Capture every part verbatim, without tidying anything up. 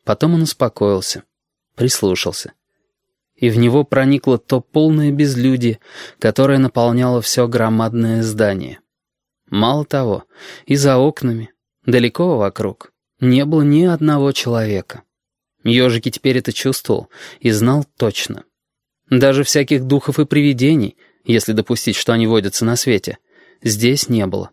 Потом он успокоился, прислушался. И в него проникло то полное безлюдье, которое наполняло все громадное здание. Мало того, и за окнами, далеко вокруг, не было ни одного человека. Ёжики теперь это чувствовал и знал точно. Даже всяких духов и привидений, если допустить, что они водятся на свете, здесь не было.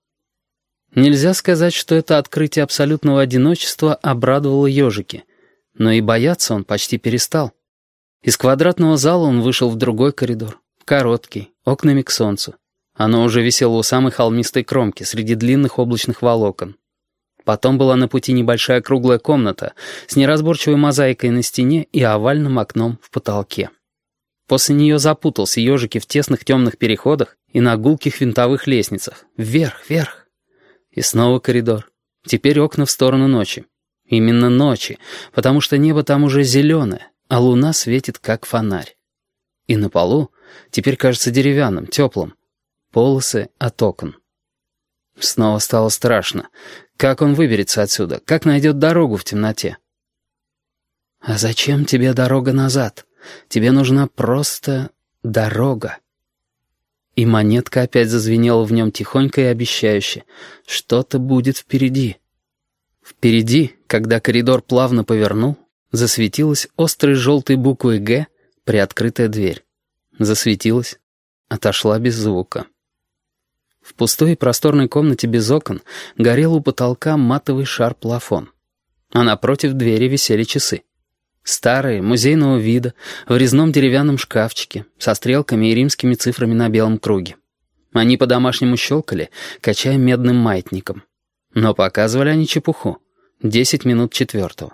Нельзя сказать, что это открытие абсолютного одиночества обрадовало ёжики, но и бояться он почти перестал. Из квадратного зала он вышел в другой коридор, короткий, окнами к солнцу. Оно уже висело у самой холмистой кромки, среди длинных облачных волокон. Потом была на пути небольшая круглая комната с неразборчивой мозаикой на стене и овальным окном в потолке. После нее запутался ёжики в тесных темных переходах и на гулких винтовых лестницах. Вверх, вверх. И снова коридор. Теперь окна в сторону ночи. Именно ночи, потому что небо там уже зеленое, а луна светит как фонарь. И на полу, теперь кажется деревянным, теплым, полосы от окон. Снова стало страшно. Как он выберется отсюда? Как найдет дорогу в темноте? А зачем тебе дорога назад? Тебе нужна просто дорога. И монетка опять зазвенела в нем тихонько и обещающе. Что-то будет впереди. Впереди, когда коридор плавно повернул, засветилась острой желтой буквой «Г» приоткрытая дверь. Засветилась, отошла без звука. В пустой и просторной комнате без окон горел у потолка матовый шар-плафон. А напротив двери висели часы. Старые, музейного вида, в резном деревянном шкафчике, со стрелками и римскими цифрами на белом круге. Они по-домашнему щелкали, качая медным маятником. Но показывали они чепуху. Десять минут четвертого.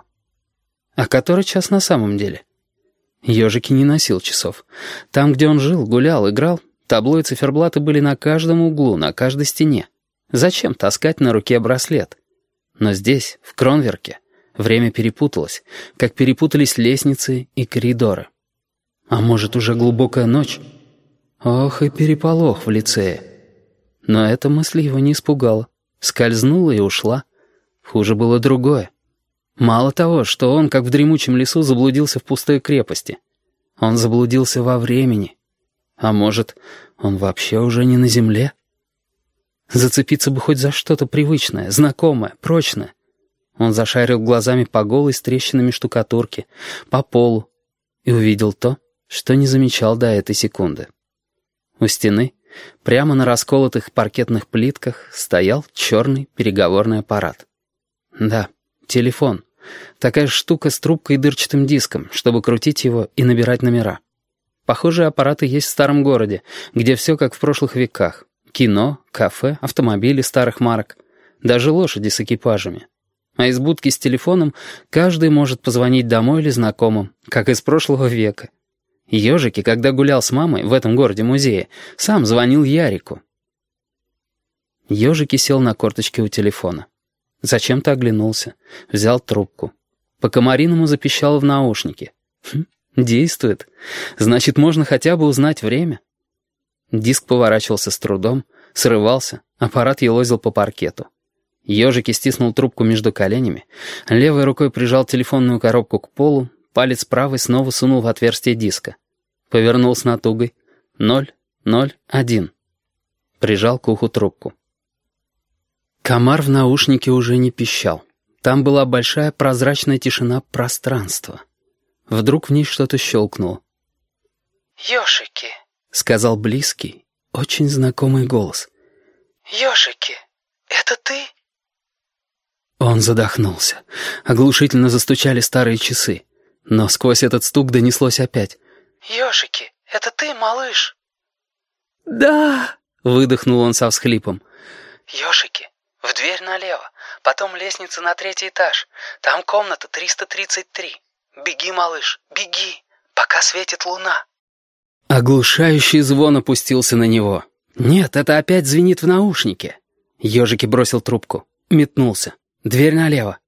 А который час на самом деле? Ёжики не носил часов. Там, где он жил, гулял, играл, табло и циферблаты были на каждом углу, на каждой стене. Зачем таскать на руке браслет? Но здесь, в Кронверке, время перепуталось, как перепутались лестницы и коридоры. А может, уже глубокая ночь? Ох, и переполох в лицее. Но эта мысль его не испугала. Скользнула и ушла. Хуже было другое. Мало того, что он, как в дремучем лесу, заблудился в пустой крепости. Он заблудился во времени. А может, он вообще уже не на земле? Зацепиться бы хоть за что-то привычное, знакомое, прочное. Он зашарил глазами по голой с трещинами штукатурки, по полу, и увидел то, что не замечал до этой секунды. У стены, прямо на расколотых паркетных плитках, стоял черный переговорный аппарат. Да, телефон. Такая штука с трубкой и дырчатым диском, чтобы крутить его и набирать номера. Похожие аппараты есть в старом городе, где все как в прошлых веках. Кино, кафе, автомобили старых марок, даже лошади с экипажами. А из будки с телефоном каждый может позвонить домой или знакомым, как из прошлого века. Ёжики, когда гулял с мамой в этом городе-музее, сам звонил Ярику. Ёжики сел на корточки у телефона. Зачем-то оглянулся, взял трубку. По-комариному запищало в наушнике. Хм, действует. Значит, можно хотя бы узнать время. Диск поворачивался с трудом, срывался, аппарат елозил по паркету. Ёжики стиснул трубку между коленями, левой рукой прижал телефонную коробку к полу, палец правой снова сунул в отверстие диска. Повернул с натугой. Ноль, ноль, один. Прижал к уху трубку. Комар в наушнике уже не пищал. Там была большая прозрачная тишина пространства. Вдруг в ней что-то щелкнуло. «Ёшики», — сказал близкий, очень знакомый голос. «Ёшики, это ты?» Он задохнулся. Оглушительно застучали старые часы. Но сквозь этот стук донеслось опять. «Ёшики, это ты, малыш?» «Да!» — выдохнул он со всхлипом. «Ёшики, в дверь налево, потом лестница на третий этаж. Там комната триста тридцать три. Беги, малыш, беги, пока светит луна». Оглушающий звон опустился на него. «Нет, это опять звенит в наушнике». Ёжики бросил трубку. Метнулся. «Дверь налево».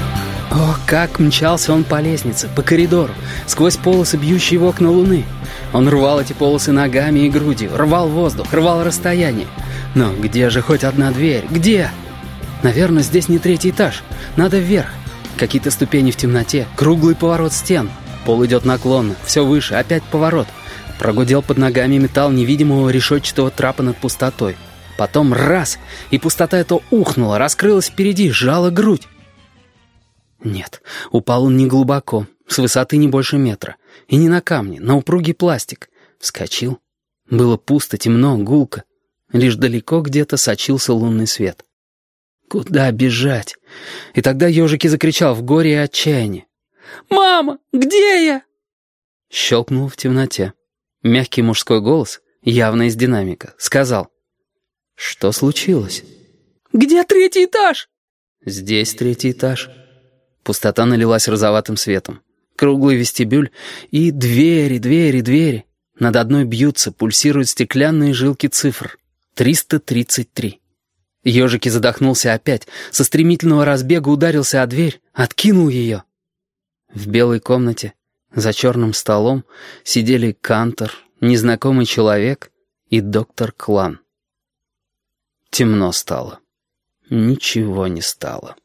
О, как мчался он по лестнице, по коридору, сквозь полосы, бьющие в окна луны. Он рвал эти полосы ногами и грудью, рвал воздух, рвал расстояние. Но где же хоть одна дверь? Где? Наверное, здесь не третий этаж. Надо вверх. Какие-то ступени в темноте, круглый поворот стен. Пол идет наклонно, все выше, опять поворот. Прогудел под ногами металл невидимого решетчатого трапа над пустотой. Потом раз, и пустота эта ухнула, раскрылась впереди, сжала грудь. Нет, упал он не глубоко, с высоты не больше метра. И не на камне, на упругий пластик. Вскочил. Было пусто, темно, гулко. Лишь далеко где-то сочился лунный свет. Куда бежать? И тогда ежик и закричал в горе и отчаянии. «Мама, где я?» Щелкнул в темноте. Мягкий мужской голос, явно из динамика, сказал. «Что случилось?» «Где третий этаж?» «Здесь третий этаж». Пустота налилась розоватым светом. Круглый вестибюль и двери, двери, двери. Над одной бьются, пульсируют стеклянные жилки цифр. триста тридцать три. Ежик и задохнулся опять, со стремительного разбега ударился о дверь, откинул ее. В белой комнате, за черным столом, сидели Кантор, незнакомый человек и доктор Клан. Темно стало. Ничего не стало.